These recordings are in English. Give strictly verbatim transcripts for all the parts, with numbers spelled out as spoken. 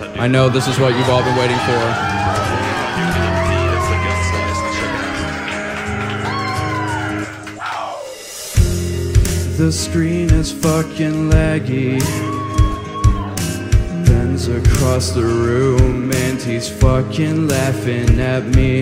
I know this is what you've all been waiting for. The screen is fucking laggy. Ben's across the room and he's fucking laughing at me.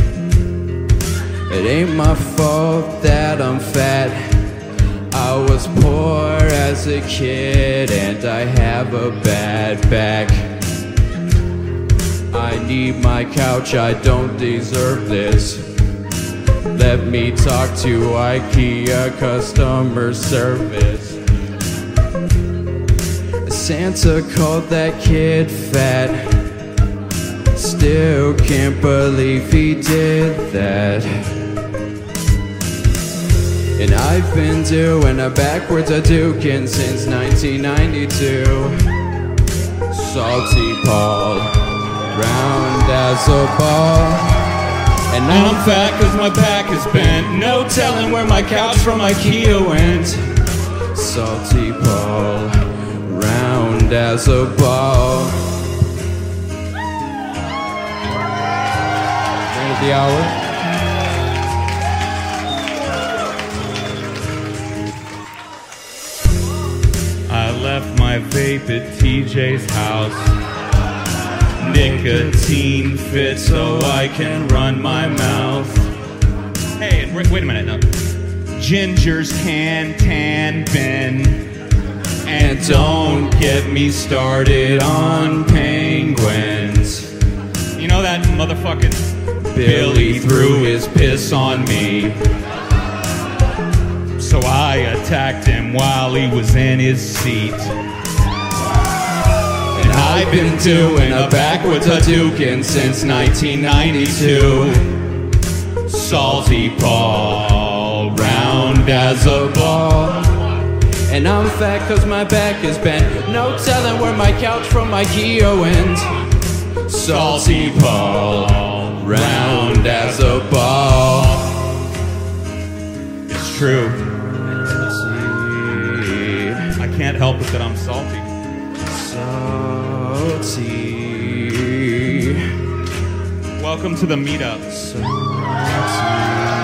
It ain't my fault that I'm fat. I was poor as a kid and I have a bad back. I need my couch, I don't deserve this. Let me talk to IKEA customer service. Santa called that kid fat. Still can't believe he did that. And I've been doing a backwards Hadouken since nineteen ninety-two. Salty Paul, round as a ball. And now I'm fat cause my back is bent. No telling where my couch from IKEA went. Salty Paul, round as a ball. End of the hour. I left my vape at T J's house. Nicotine fit so I can run my mouth. Hey, wait, wait a minute. No. Gingers can tan Ben. And don't get me started on penguins. You know that motherfucking Billy threw his piss on me. So I attacked him while he was in his seat. And I've been doing a backwards Hadouken since nineteen ninety-two. Salty Paul, round as a ball. And I'm fat cause my back is bent. No telling where my couch from IKEA went. Salty Paul, round as a ball. It's true. I can't help it that I'm salty. Salty. Welcome to the meetup. Salty.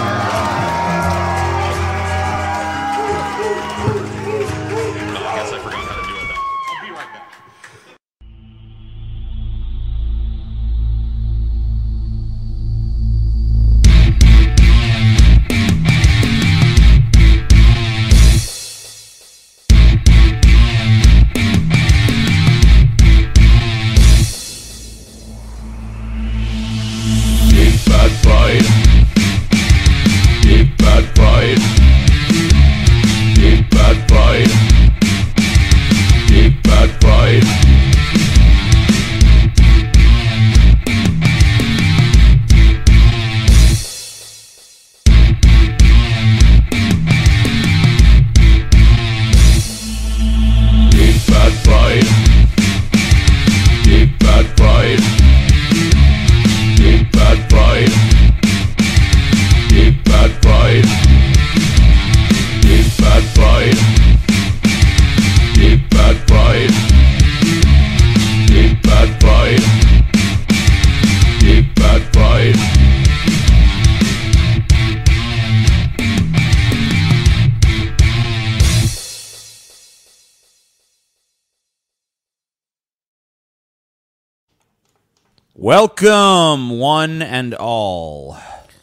Welcome, one and all.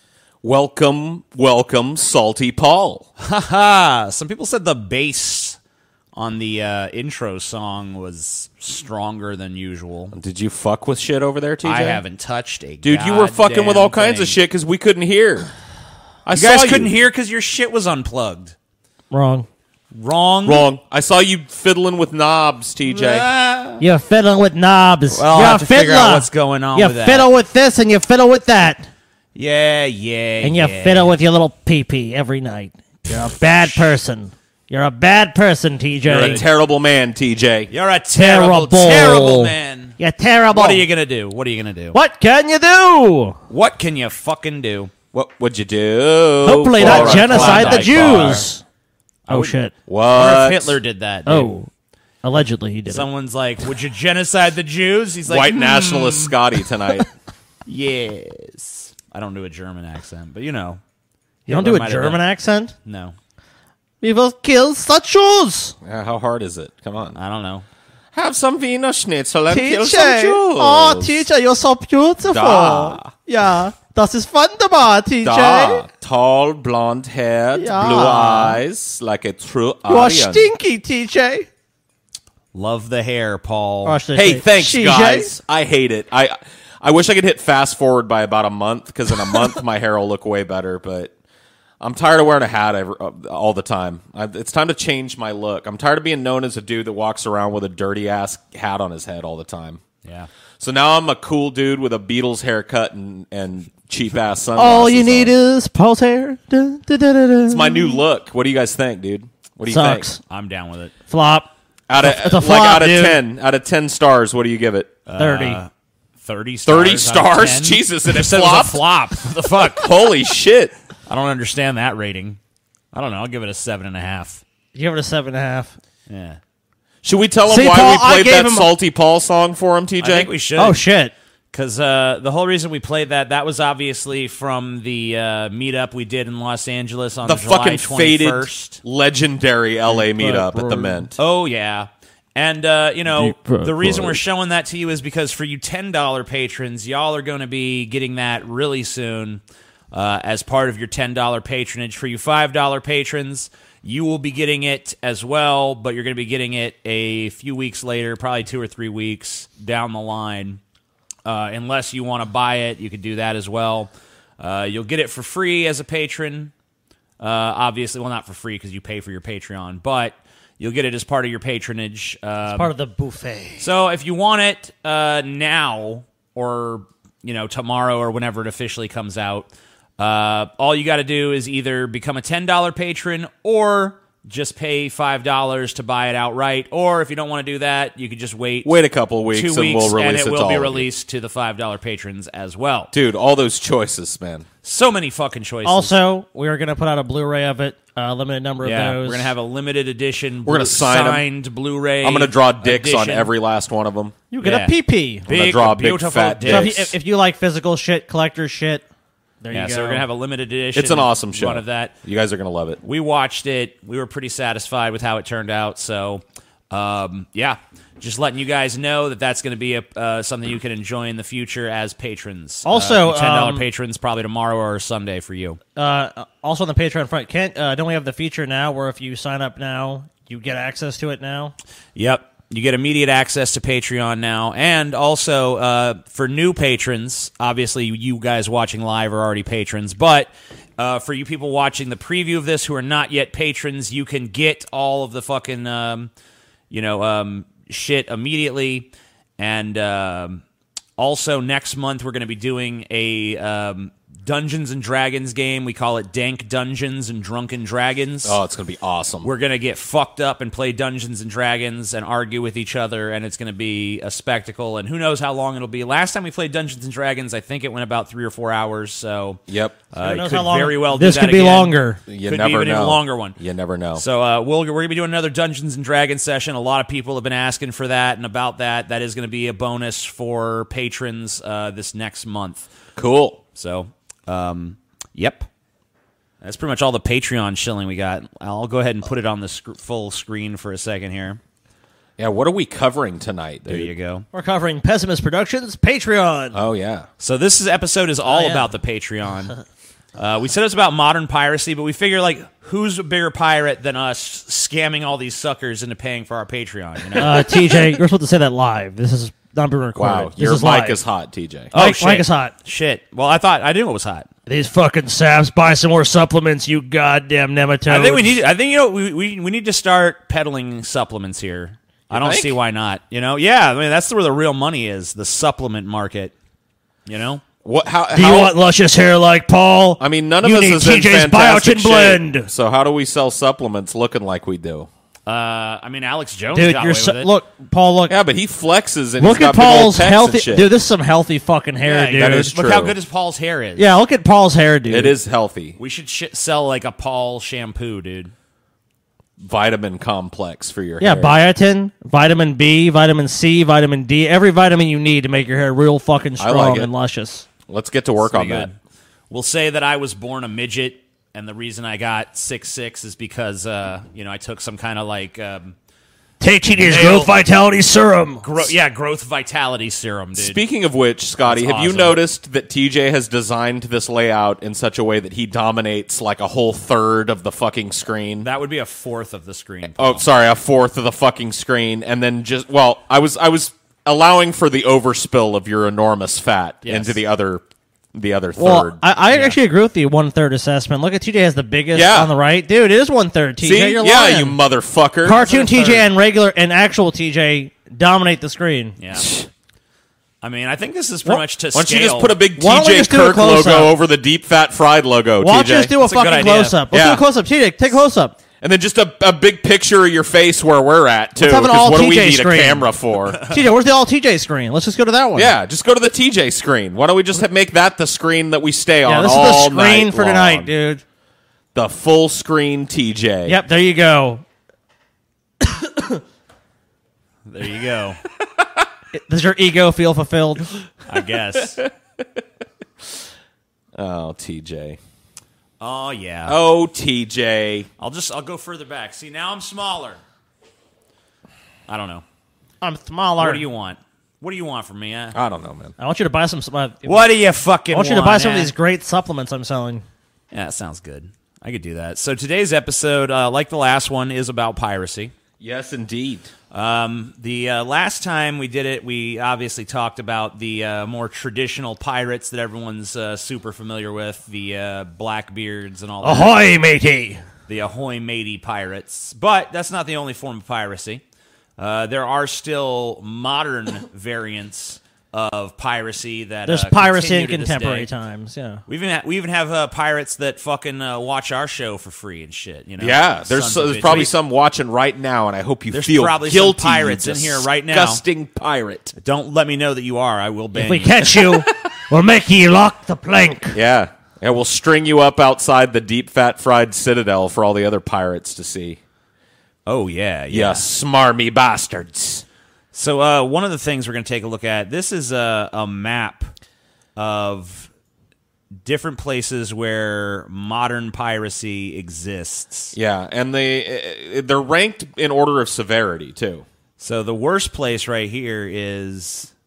Welcome, welcome, Salty Paul. Haha! Some people said the bass on the uh, intro song was stronger than usual. Did you fuck with shit over there, T J? I haven't touched a Dude, you were fucking with all kinds thing. of shit because we couldn't hear. I You saw guys you. couldn't hear because your shit was unplugged. Wrong. Wrong. Wrong. I saw you fiddling with knobs, T J. Ah. You're fiddling with knobs. Well, I'll You're have a to figure fiddler. out what's going on You with that. fiddle with this and you fiddle with that. Yeah, yeah, And you yeah. fiddle with your little pee-pee every night. You're a bad person. You're a bad person, T J. You're a terrible man, T J. You're a terrible, Terrible. terrible man. You're terrible. What are you going to do? What are you going to do? What can you do? What can you fucking do? What would you do? Hopefully for not a genocide the Klondike bar? Jews. Oh, shit. What? What if Hitler did that? Dude? Oh. Allegedly, he did Someone's like, "Would you genocide the Jews?" He's like, White "Hmm, nationalist Scotty tonight. Yes. I don't do a German accent, but you know, it. You don't do Hitler a might have German been- accent? No, We will kill such Jews. Yeah, how hard is it? Come on. I don't know. Have some Wiener Schnitzel and kill Teacher. some Jews. Oh, teacher, you're so beautiful. Da. Yeah, das ist wunderbar, teacher. Da. Tall, blonde hair, Yeah. blue eyes, like a true You are Aryan. stinky, teacher. Love the hair, Paul. Or should I Hey, say, thanks, T J? guys. I hate it. I I wish I could hit fast forward by about a month, because in a month my hair will look way better, but I'm tired of wearing a hat every, uh, all the time. I, it's time to change my look. I'm tired of being known as a dude that walks around with a dirty-ass hat on his head all the time. Yeah. So now I'm a cool dude with a Beatles haircut and, and cheap-ass sunglasses All you need on. is Paul's hair. Dun, dun, dun, dun, dun. It's my new look. What do you guys think, dude? What do you Sucks. think? I'm down with it. Flop. Out of It's a like flop, out of dude. ten, out of ten stars, what do you give it? thirty. Uh, thirty stars. Thirty out of stars? ten? Jesus, and You it said it was a flopped? flop. What the fuck? Holy shit! I don't understand that rating. I don't know. I'll give it a seven and a half. Give it a seven and a half. Yeah. Should we tell him See, why Paul, we I played gave that him a- Salty Paul song for him, T J? I think we should. Oh shit! Because uh, the whole reason we played that, that was obviously from the uh, meetup we did in Los Angeles on the July fucking faded, twenty-first. legendary L A meetup at the Mint. Oh, yeah. And, uh, you know, Deep the reason fried. we're showing that to you is because for you ten dollar patrons, y'all are going to be getting that really soon uh, as part of your ten dollar patronage. For you five dollar patrons, you will be getting it as well, but you're going to be getting it a few weeks later, probably two or three weeks down the line. Uh, unless you want to buy it, you could do that as well. Uh, you'll get it for free as a patron. Uh, obviously, well, not for free because you pay for your Patreon, but you'll get it as part of your patronage. Um, Part of the buffet. so if you want it uh, now or you know tomorrow or whenever it officially comes out, uh, all you got to do is either become a ten dollar patron or just pay five dollars to buy it outright. Or if you don't want to do that, you could just wait Wait a couple weeks two and weeks we'll release and it it to will all be of you. released to the five dollar patrons as well. Dude, all those choices, man. So many fucking choices. Also, we are going to put out a Blu-ray of it. A limited number yeah, of those. we're gonna have a limited edition. We're gonna blue- sign 'em. signed Blu-ray. I'm gonna draw dicks on edition. every last one of them. You get Yeah. a P P. gonna Big, draw big beautiful fat So dicks. if, you, if, if you like physical shit, collector shit, there Yeah, you go. so we're gonna have a limited edition. It's an awesome show. One of that. You guys are gonna love it. We watched it. We were pretty satisfied with how it turned out. So, um, yeah, just letting you guys know that that's going to be a, uh, something you can enjoy in the future as patrons. Also, uh, ten dollar um, patrons probably tomorrow or Sunday for you. Uh, also on the Patreon front, Kent, uh, don't we have the feature now where if you sign up now, you get access to it now? Yep. You get immediate access to Patreon now. And also, uh, for new patrons, obviously you guys watching live are already patrons, but uh, for you people watching the preview of this who are not yet patrons, you can get all of the fucking, um, you know, um, shit immediately. And um, also next month we're going to be doing a um, Dungeons and Dragons game. We call it Dank Dungeons and Drunken Dragons. Oh, it's gonna be awesome. We're going to get fucked up and play Dungeons and Dragons and argue with each other, and it's going to be a spectacle, and who knows how long it'll be. Last time we played Dungeons and Dragons, I think it went about three or four hours, so Yep. uh, Who it knows could how long- very well This do that could be again. longer. You Could never be even know. a longer one. You never know. So uh, we'll, we're going to be doing another Dungeons and Dragons session. A lot of people have been asking for that and about that. That is going to be a bonus for patrons uh, this next month. Cool. So, um, yep. That's pretty much all the Patreon shilling we got. I'll go ahead and put it on the sc- full screen for a second here. Yeah, what are we covering tonight, dude? There you go. We're covering Pessimist Productions Patreon. Oh yeah. So this is, episode is all Oh, yeah. about the Patreon. uh, we said it was about modern piracy, but we figure, like, who's a bigger pirate than us scamming all these suckers into paying for our Patreon? You know? Uh, T J, you're supposed to say that live. This is not being recorded. Wow, This your is mic live. is hot, T J. oh, Mike- shit. Mike is hot. Shit. Well, I thought, I knew it was hot. These fucking saps, buy some more supplements, you goddamn nematodes. I think we need. I think you know we we, we need to start peddling supplements here. I don't think? see why not. You know, yeah. I mean, that's where the real money is, the supplement market. You know, What? How? Do you how- want luscious hair like Paul? I mean, none of you us need is in T J's fantastic Biotin shape. blend. So how do we sell supplements looking like we do? uh, I mean, Alex Jones Dude, got you're away so, with it. look, Paul, look. Yeah, but he flexes and Look he's at got big old Paul's pecs healthy. and shit. Dude, this is some healthy fucking hair, yeah, dude. that is look how true. good his Paul's hair is. Yeah, look at Paul's hair, dude. It is healthy. we should sh- sell like a Paul shampoo, dude. vitamin complex for your Yeah, hair. biotin, vitamin B, vitamin C, vitamin D, every vitamin you need to make your hair real fucking I like strong it. and luscious. Let's get to work on Pretty that. good. We'll say that I was born a midget, and the reason I got six six is because uh, you know I took some kind of like um, Take T J's Male- Growth Vitality Serum. gro- yeah growth vitality serum, dude. Speaking of which, Scotty, That's have you awesome. noticed that T J has designed this layout in such a way that he dominates like a whole third of the fucking screen? That would be a fourth of the screen. Oh, Paul. sorry, a fourth of the fucking screen, and then just well, I was I was allowing for the overspill of your enormous fat Yes. into the other the other third. Well, I, I actually agree with the one third assessment. Look at T J has the biggest Yeah. on the right, dude. It is one third. T J, See, you're yeah, lying. you motherfucker. Cartoon T J third. and regular and actual T J dominate the screen. Yeah. I mean, I think this is pretty much to Why don't you scale. just put a big Why don't we T J just do a Kirk close-up? logo over the deep fat fried logo? Why don't T J, you just do a That's a good fucking idea. close up? Let's Yeah. do a close up. T J, take a close up. and then just a, a big picture of your face where we're at too. Let's have an 'cause all what do we T J need screen. a camera for? T J, where's the all T J screen? Let's just go to that one. Yeah, just go to the T J screen. Why don't we just have, make that the screen that we stay Yeah, on this all is the screen night for long? tonight, dude. The full screen T J. Yep, there you go. There you go. Does your ego feel fulfilled? I guess. Oh, T J. Oh yeah. Oh, T J. I'll just I'll go further back. See, now I'm smaller. I don't know. I'm smaller. What do you want? What do you want from me? Huh? I don't know, man. I want you to buy some. Uh, What do you fucking? I want you to want, buy some of eh? these great supplements I'm selling. Yeah, that sounds good. I could do that. So today's episode, uh, like the last one, is about piracy. Yes, indeed. Um, the uh, last time we did it, we obviously talked about the uh, more traditional pirates that everyone's uh, super familiar with, the uh, Blackbeards and all that. Ahoy, matey! The ahoy matey pirates. But that's not the only form of piracy. Uh, there are still modern variants of piracy that There's uh, piracy continue in to this contemporary day. times. Yeah. We even ha- we even have uh, pirates that fucking uh, watch our show for free and shit. You know, Yeah, there's Sons of there's bitches. probably some watching right now, and I hope you There's feel probably some guilty. pirates you in here right now. Disgusting pirate. Don't let me know that you are. I will ban If we you. catch you, we'll make you lock the plank. Yeah, and we'll string you up outside the deep fat fried citadel for all the other pirates to see. Oh yeah, yeah. You smarmy bastards. So uh, one of the things we're going to take a look at. This is a, a map of different places where modern piracy exists. Yeah, and they uh, they're ranked in order of severity too. So the worst place right here is